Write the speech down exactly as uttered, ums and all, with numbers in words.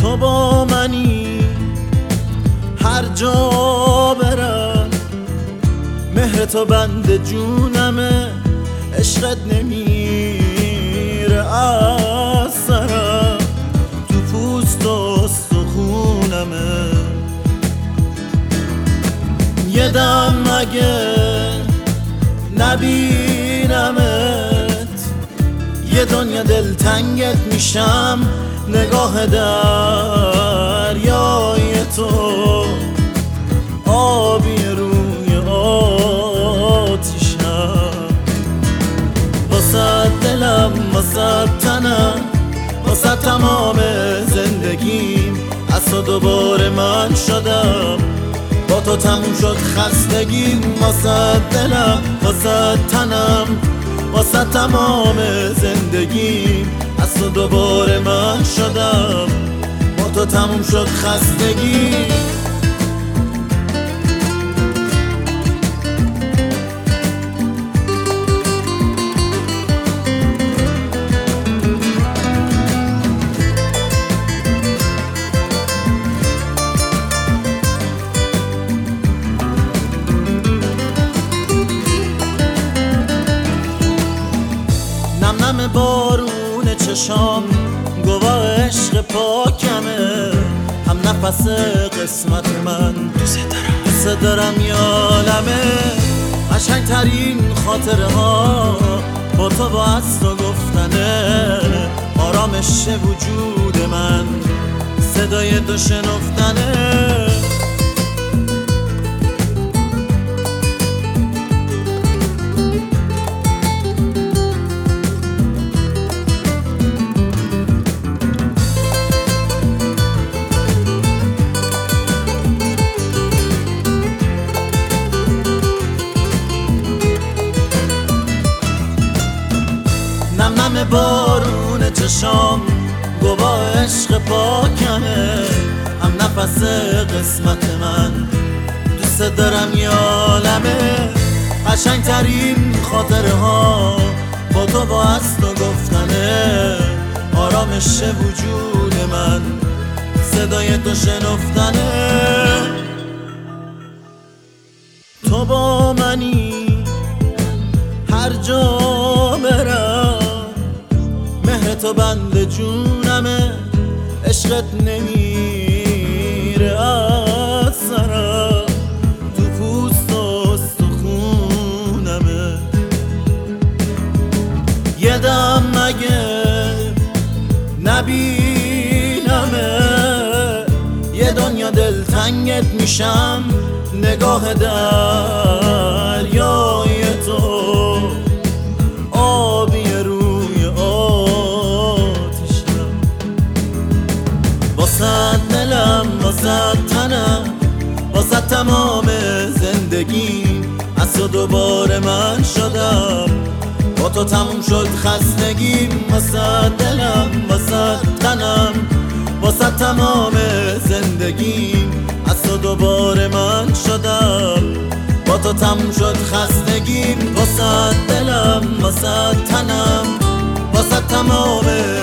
تو با منی هر جا برم، مهر تو بند جونمه، عشقت نمیره از سرم، تو پوست و استخونمه. یه دم مگه نبینمت، یه دنیا دلتنگت میشم، نگاه دریای تو آبی روی آتیشم. واسه دلم، واسه تنم، واسه تمام زندگیم، از تو دوباره من شدم، با تو تموم شد خستگیم. واسه دلم، واسه تنم، واسه تمام زندگیم، از تو دوباره من شدم، با تو تموم شد خستگی. نم نم بارون چشام گواه عشق پاکمه، هم نفس قسمت من، دوست دارم یالمه. قشنگ ترین خاطره ها با تو با از تو گفتنه، آرامش وجود من، صدای تو شنفتنه. نم نم بارون چشام گواه عشق پاکمه، هم نفس قسمت من، دوست دارم یالمه. قشنگ ترین خاطره ها با تو با از تو گفتنه، آرامش وجود من، صدای تو شنفتنه. تو با منی هر جا برم، مهر تو بند جونمه، عشقت نمیره از سرم، تو پوست و استخونمه. یه دم مگه نبینمه، یه دنیا دلتنگت میشم، نگاه دریای تو آبی روی آتیشم. واسه دلم، واسه تنم، واسه تمام زندگیم، از تو دوباره من شدم، با تو تموم شد خستگیم. واسه دلم، واسه تنم، واسه تمام زندگیم، از تو دوباره من شدم، با تو تموم شد خستگیم. واسه دلم، واسه تنم، واسه تمام